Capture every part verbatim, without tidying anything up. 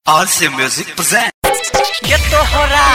Awesome Music present. Get to hora,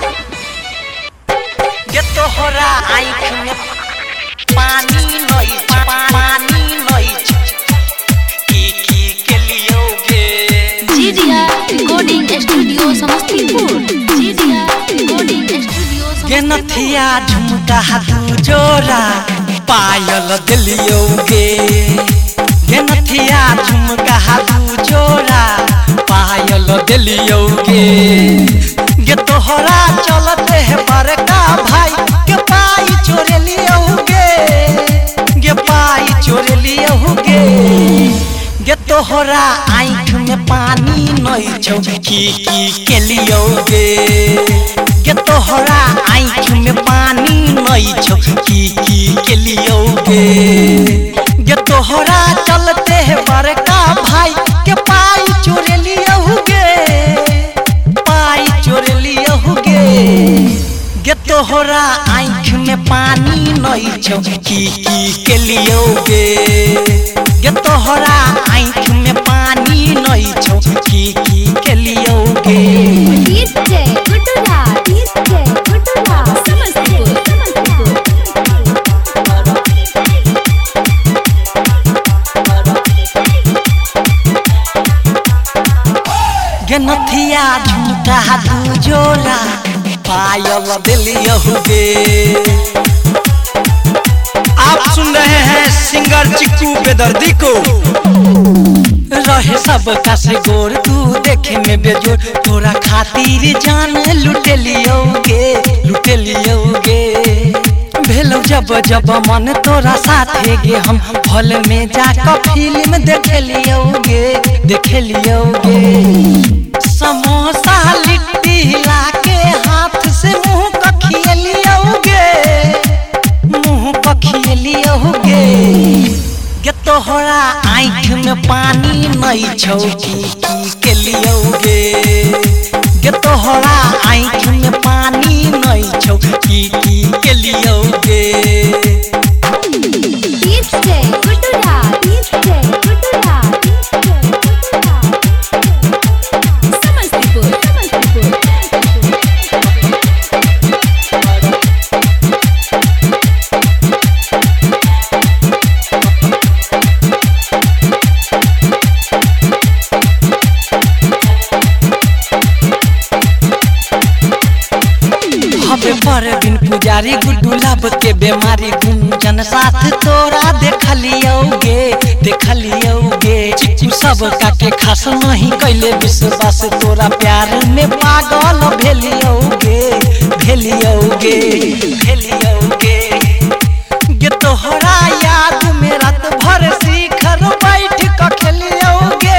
get to hora. आँख में पानी नहीं, पानी नहीं। की की के लियोगे? जीडिया रिकॉर्डिंग स्टूडियो समस्तीपुर। जीडिया रिकॉर्डिंग स्टूडियो समस्तीपुर। के नथिया झुमका दू जोड़ा पायल दिलियोगे। के नथिया झुमका दू जोड़ा पायल दिलियोगे। गे तोहरा चलते है बड़का भाई के पाई चोरे लियोगे। गे पाई चोरे लियोगे। गे तोहरा आँख में पानी नहीं छौ की की के लियोगे। गे तोहरा आँख में पानी नहीं छौ की की के लियोगे। गे तोहरा चलते है बड़का भाई के पाई चोरे लियोगे। पाई चोरे लियोगे। गे तोहरा आँख में पानी नहीं छौ की की के लियोगे। गे तोहरा आँख में पानी नहीं छौ की की के लियोगे। DJ Gudula, DJ Gudula Samastipur, Samastipur. गे नथिया झुमका दू जोड़ा पायल दिलियोगे। आप सुन रहे हैं सिंगर चिक्कू बेदर्दी को। रहे सब का से गोर तू देखे में बेजोर। तोरा खातिर जान लुटे लियोगे, लुटे लियोगे। भेलो जब जब मन तोरा साथे गे हम हॉल में जाकर फिल्म देखे लियोगे, देखे लियोगे। समोसा लिट्टी लाके हाथ से मुंह कखिए लियोगे, मुंह कखिए लियोगे। गे तोहरा आँख में पानी नहीं छौ की की के लियोगे। गे तोहरा आँख में पानी नहीं छौ की की के लियोगे। DJ Gudula, DJ Gudula, DJ Gudula Samastipur, Samastipur. हबे पर बिन पुजारी गुड्डू लब के बेमारी गुंजन साथ तोरा देख लियोगे, देख लियोगे। चिक्कू सब का के खास नहीं कैले विश्वास तोरा प्यार में पागल भेलियोगे, भेलियोगे, भेलियोगे। गे तोहरा याद में रात भर शिखर बैठ के खेलियोगे,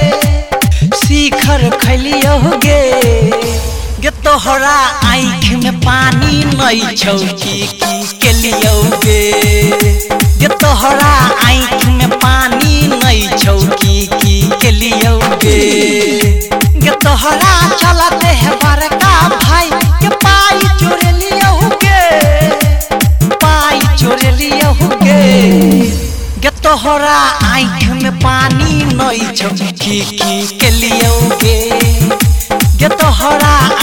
शिखर खेलियोगे। गे तोहरा आँख में पानी नहीं छौ की की के लियोगे। गे तोहरा आँख में पानी नहीं छौ की की के लियोगे। गे तोहरा चलते है बड़का भाई के पाई चोरे लियोगे, पाई चोरे लियोगे। गे तोहरा आँख में पानी नहीं छौ की की के लियोगे। गे तोहरा